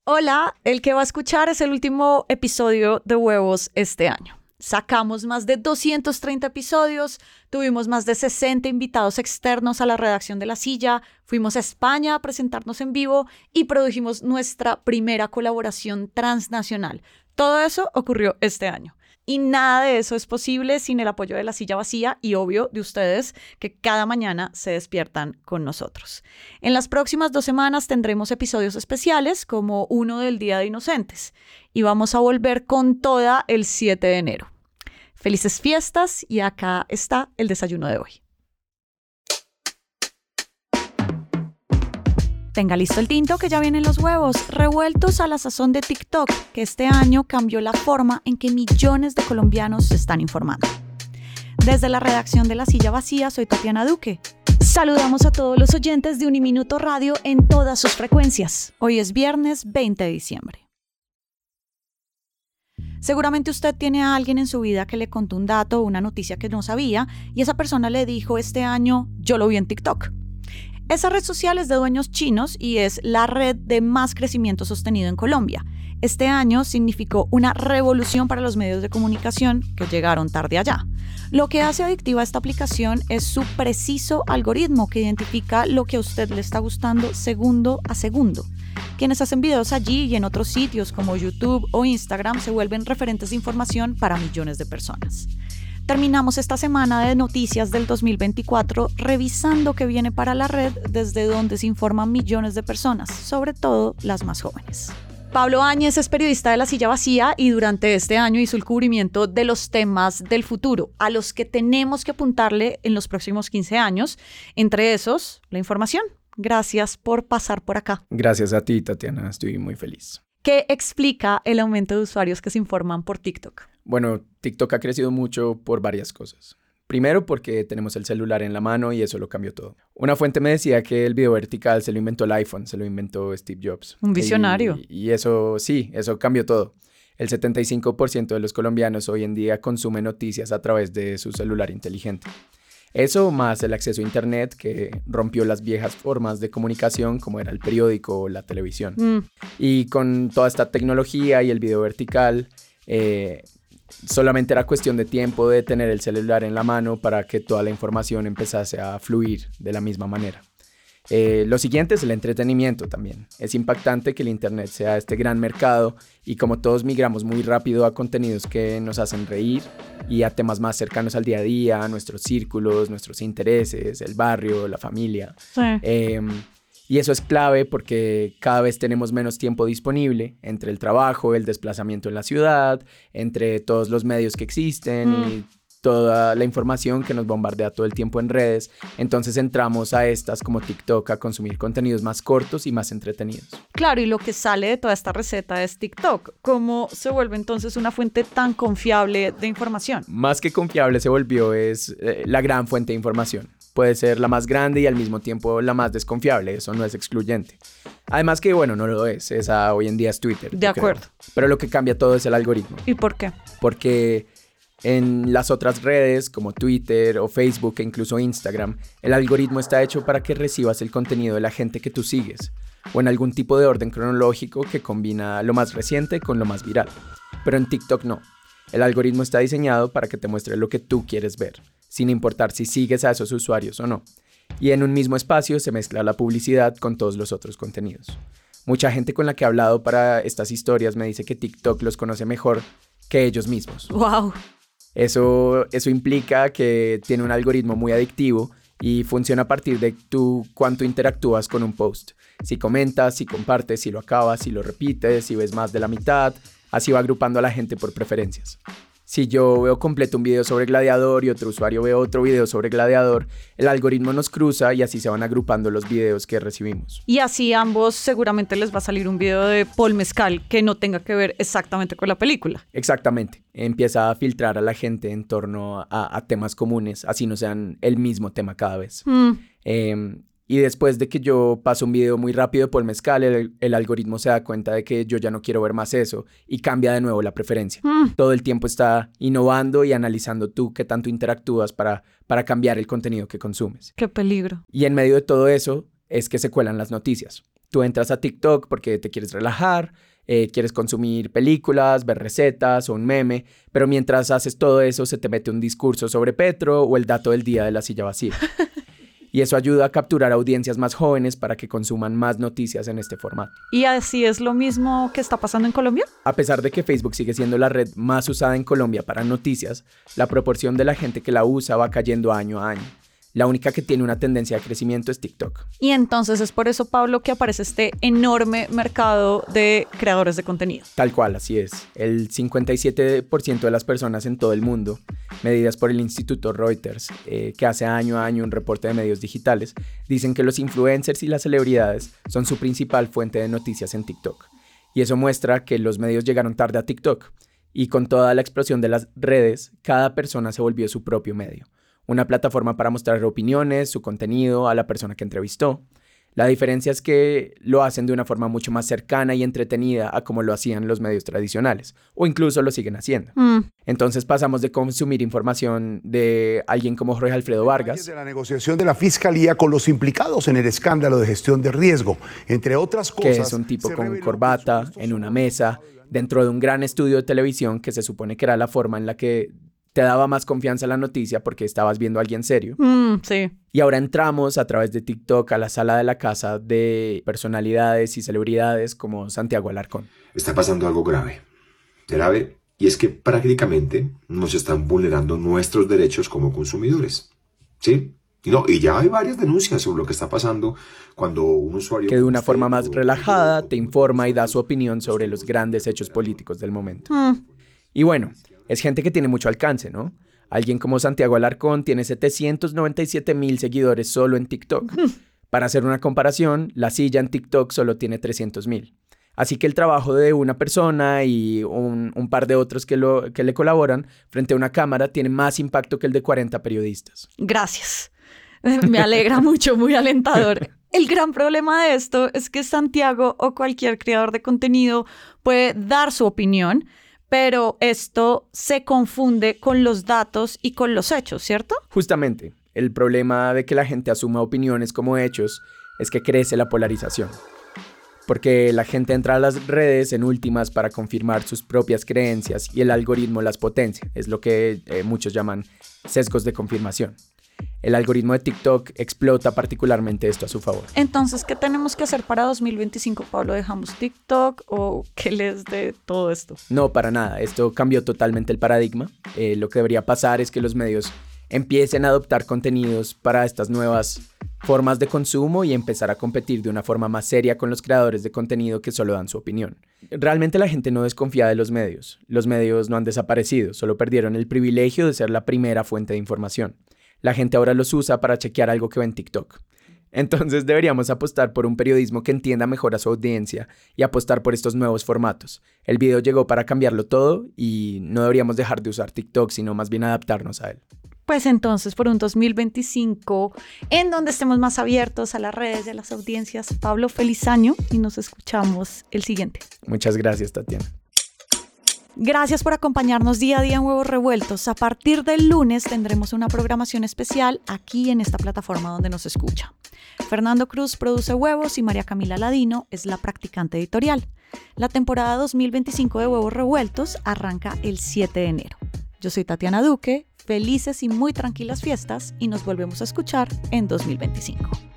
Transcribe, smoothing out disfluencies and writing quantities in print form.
Hola, el que va a escuchar es el último episodio de Huevos este año. Sacamos más de 230 episodios, tuvimos más de 60 invitados externos a la redacción de La Silla, fuimos a España a presentarnos en vivo y produjimos nuestra primera colaboración transnacional. Todo eso ocurrió este año. Y nada de eso es posible sin el apoyo de La Silla Vacía y, obvio, de ustedes que cada mañana se despiertan con nosotros. En las próximas 2 semanas tendremos episodios especiales como uno del Día de Inocentes y vamos a volver con toda el 7 de enero. Felices fiestas y acá está el desayuno de hoy. Tenga listo el tinto que ya vienen los huevos, revueltos a la sazón de TikTok, que este año cambió la forma en que millones de colombianos se están informando. Desde la redacción de La Silla Vacía, soy Tatiana Duque. Saludamos a todos los oyentes de Uniminuto Radio en todas sus frecuencias. Hoy es viernes 20 de diciembre. Seguramente usted tiene a alguien en su vida que le contó un dato o una noticia que no sabía y esa persona le dijo este año, yo lo vi en TikTok. Esa red social es de dueños chinos y es la red de más crecimiento sostenido en Colombia. Este año significó una revolución para los medios de comunicación que llegaron tarde allá. Lo que hace adictiva esta aplicación es su preciso algoritmo que identifica lo que a usted le está gustando segundo a segundo. Quienes hacen videos allí y en otros sitios como YouTube o Instagram se vuelven referentes de información para millones de personas. Terminamos esta semana de noticias del 2024 revisando qué viene para la red desde donde se informan millones de personas, sobre todo las más jóvenes. Pablo Áñez es periodista de La Silla Vacía y durante este año hizo el cubrimiento de los temas del futuro, a los que tenemos que apuntarle en los próximos 15 años, entre esos, la información. Gracias por pasar por acá. Gracias a ti, Tatiana, estoy muy feliz. ¿Qué explica el aumento de usuarios que se informan por TikTok? Bueno, TikTok ha crecido mucho por varias cosas. Primero, porque tenemos el celular en la mano y eso lo cambió todo. Una fuente me decía que el video vertical se lo inventó el iPhone, se lo inventó Steve Jobs. Un visionario. Y eso, sí, eso cambió todo. El 75% de los colombianos hoy en día consumen noticias a través de su celular inteligente. Eso más el acceso a Internet que rompió las viejas formas de comunicación como era el periódico o la televisión. Y con toda esta tecnología y el video vertical, solamente era cuestión de tiempo de tener el celular en la mano para que toda la información empezase a fluir de la misma manera. Lo siguiente es el entretenimiento también. Es impactante que el Internet sea este gran mercado y como todos migramos muy rápido a contenidos que nos hacen reír y a temas más cercanos al día a día, a nuestros círculos, nuestros intereses, el barrio, la familia. Sí. Y eso es clave porque cada vez tenemos menos tiempo disponible entre el trabajo, el desplazamiento en la ciudad, entre todos los medios que existen y toda la información que nos bombardea todo el tiempo en redes. Entonces entramos a estas como TikTok a consumir contenidos más cortos y más entretenidos. Claro, y lo que sale de toda esta receta es TikTok. ¿Cómo se vuelve entonces una fuente tan confiable de información? Más que confiable se volvió es la gran fuente de información. Puede ser la más grande y al mismo tiempo la más desconfiable, eso no es excluyente. Además que, bueno, no lo es, esa hoy en día es Twitter. De acuerdo. Pero lo que cambia todo es el algoritmo. ¿Y por qué? Porque en las otras redes como Twitter o Facebook e incluso Instagram, el algoritmo está hecho para que recibas el contenido de la gente que tú sigues o en algún tipo de orden cronológico que combina lo más reciente con lo más viral. Pero en TikTok no. El algoritmo está diseñado para que te muestre lo que tú quieres ver, sin importar si sigues a esos usuarios o no. Y en un mismo espacio se mezcla la publicidad con todos los otros contenidos. Mucha gente con la que he hablado para estas historias me dice que TikTok los conoce mejor que ellos mismos. ¡Wow! Eso implica que tiene un algoritmo muy adictivo y funciona a partir de tú cuánto interactúas con un post. Si comentas, si compartes, si lo acabas, si lo repites, si ves más de la mitad, así va agrupando a la gente por preferencias. Si yo veo completo un video sobre Gladiador y otro usuario ve otro video sobre Gladiador, el algoritmo nos cruza y así se van agrupando los videos que recibimos. Y así a ambos seguramente les va a salir un video de Paul Mezcal que no tenga que ver exactamente con la película. Exactamente. Empieza a filtrar a la gente en torno a temas comunes, así no sean el mismo tema cada vez. Y después de que yo paso un video muy rápido de Paul Mezcal, el algoritmo se da cuenta de que yo ya no quiero ver más eso y cambia de nuevo la preferencia. Todo el tiempo está innovando y analizando tú qué tanto interactúas para cambiar el contenido que consumes. ¡Qué peligro! Y en medio de todo eso es que se cuelan las noticias. Tú entras a TikTok porque te quieres relajar, quieres consumir películas, ver recetas o un meme, pero mientras haces todo eso se te mete un discurso sobre Petro o el dato del día de la silla vacía. Y eso ayuda a capturar audiencias más jóvenes para que consuman más noticias en este formato. ¿Y así es lo mismo que está pasando en Colombia? A pesar de que Facebook sigue siendo la red más usada en Colombia para noticias, la proporción de la gente que la usa va cayendo año a año. La única que tiene una tendencia de crecimiento es TikTok. Y entonces es por eso, Pablo, que aparece este enorme mercado de creadores de contenido. Tal cual, así es. El 57% de las personas en todo el mundo, medidas por el Instituto Reuters, que hace año a año un reporte de medios digitales, dicen que los influencers y las celebridades son su principal fuente de noticias en TikTok. Y eso muestra que los medios llegaron tarde a TikTok. Y con toda la explosión de las redes, cada persona se volvió su propio medio. Una plataforma para mostrar opiniones, su contenido a la persona que entrevistó. La diferencia es que lo hacen de una forma mucho más cercana y entretenida a como lo hacían los medios tradicionales, o incluso lo siguen haciendo. Entonces pasamos de consumir información de alguien como Jorge Alfredo Vargas. De la negociación de la Fiscalía con los implicados en el escándalo de gestión de riesgo, entre otras cosas. Que es un tipo con corbata, en una mesa, dentro de un gran estudio de televisión que se supone que era la forma en la que te daba más confianza la noticia porque estabas viendo a alguien serio. Sí. Y ahora entramos a través de TikTok a la sala de la casa de personalidades y celebridades como Santiago Alarcón. Está pasando algo grave, y es que prácticamente nos están vulnerando nuestros derechos como consumidores, ¿sí? Y ya hay varias denuncias sobre lo que está pasando cuando un usuario... Que de una forma más relajada te informa y da su opinión sobre los grandes hechos políticos del momento. Y bueno, es gente que tiene mucho alcance, ¿no? Alguien como Santiago Alarcón tiene 797,000 seguidores solo en TikTok. Para hacer una comparación, La Silla en TikTok solo tiene 300,000. Así que el trabajo de una persona y un par de otros que le colaboran frente a una cámara tiene más impacto que el de 40 periodistas. Gracias. Me alegra mucho, muy alentador. El gran problema de esto es que Santiago o cualquier creador de contenido puede dar su opinión, pero esto se confunde con los datos y con los hechos, ¿cierto? Justamente, el problema de que la gente asuma opiniones como hechos es que crece la polarización. Porque la gente entra a las redes en últimas para confirmar sus propias creencias y el algoritmo las potencia. Es lo que muchos llaman sesgos de confirmación. El algoritmo de TikTok explota particularmente esto a su favor. Entonces, ¿qué tenemos que hacer para 2025, Pablo? ¿Dejamos TikTok o qué les dé todo esto? No, para nada. Esto cambió totalmente el paradigma. Lo que debería pasar es que los medios empiecen a adoptar contenidos para estas nuevas formas de consumo y empezar a competir de una forma más seria con los creadores de contenido que solo dan su opinión. Realmente la gente no desconfía de los medios. Los medios no han desaparecido, solo perdieron el privilegio de ser la primera fuente de información. La gente ahora los usa para chequear algo que ve en TikTok. Entonces deberíamos apostar por un periodismo que entienda mejor a su audiencia y apostar por estos nuevos formatos. El video llegó para cambiarlo todo y no deberíamos dejar de usar TikTok, sino más bien adaptarnos a él. Pues entonces, por un 2025 en donde estemos más abiertos a las redes y a las audiencias, Pablo, feliz año y nos escuchamos el siguiente. Muchas gracias, Tatiana. Gracias por acompañarnos día a día en Huevos Revueltos. A partir del lunes tendremos una programación especial aquí en esta plataforma donde nos escucha. Fernando Cruz produce Huevos y María Camila Ladino es la practicante editorial. La temporada 2025 de Huevos Revueltos arranca el 7 de enero. Yo soy Tatiana Duque, felices y muy tranquilas fiestas y nos volvemos a escuchar en 2025.